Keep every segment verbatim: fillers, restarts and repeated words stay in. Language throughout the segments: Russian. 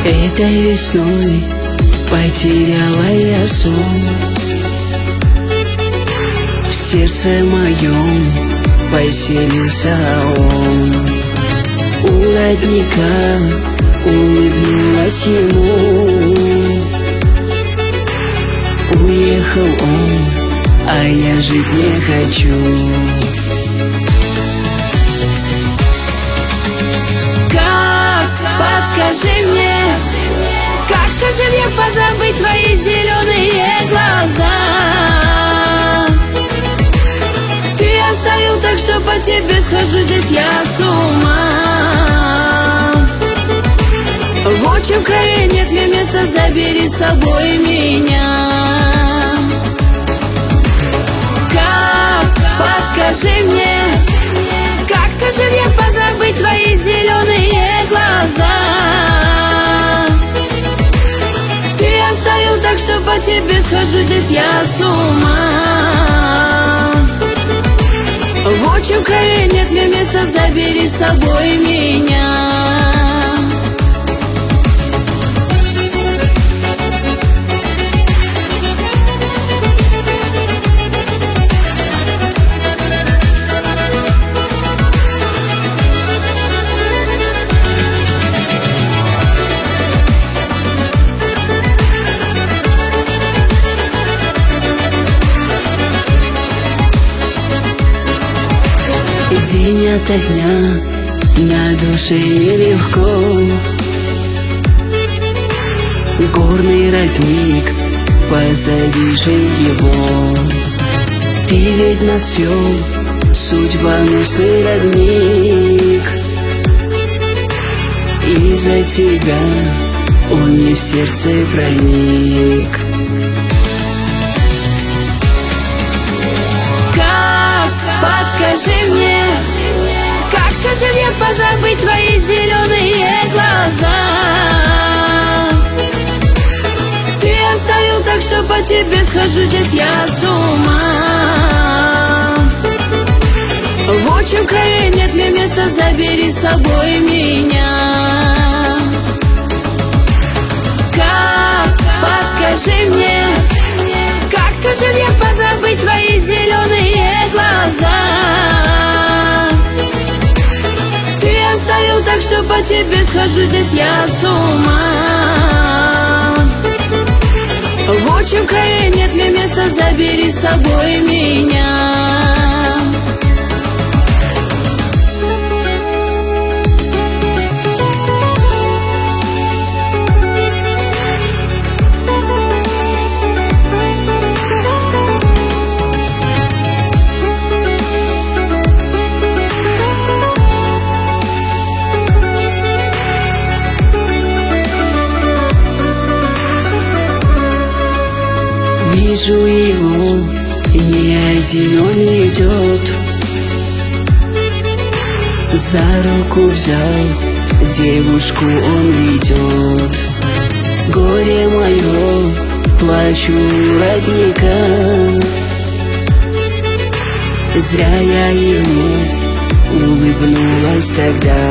Этой весной потеряла я сон. В сердце моем поселился он. У родника улыбнулась ему. Уехал он, а я жить не хочу. Как, подскажи мне, как, скажи мне, позабыть твои зеленые глаза? Ты оставил так, что по тебе схожу здесь я с ума. В отчим крае нет мне места, забери с собой меня. Как, подскажи мне, как, скажи мне, позабыть твои зеленые глаза? Ты оставил так, что по тебе схожу здесь я с ума. В отчим крае нет мне места, забери с собой меня. День ото дня на душе нелегко. Горный родник, позови же его. Ты ведь нас свел, судьбоносный родник. Из-за тебя он мне в сердце проник. Подскажи мне, как, скажи мне, позабыть твои зеленые глаза? Ты оставил так, что по тебе схожу здесь я с ума. В отчим крае нет мне места, забери с собой меня. Как, подскажи мне, как, скажи мне, позабыть твои зеленые глаза? Ты оставил так, что по тебе схожу здесь я с ума. В отчим крае нет мне места, забери с собой меня. Вижу его, не один он идет. За руку взял, девушку он ведет. Горе мое, плачу родника. Зря я ему улыбнулась тогда.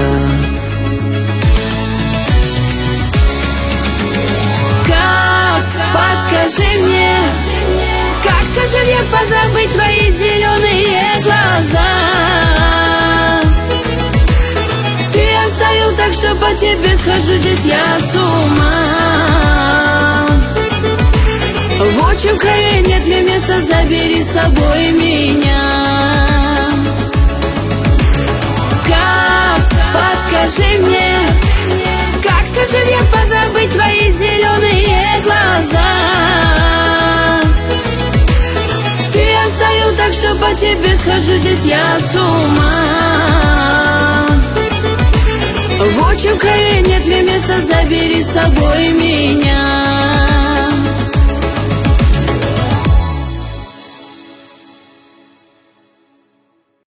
Подскажи мне, как, скажи мне, позабыть твои зеленые глаза? Ты оставил так, что по тебе схожу здесь я с ума. В отчим крае нет мне места, забери с собой меня. Как, подскажи мне, как, скажи мне, позабыть твои зеленые глаза? Ты оставил так, что по тебе схожу здесь я с ума. В отчим крае нет мне места, забери с собой меня.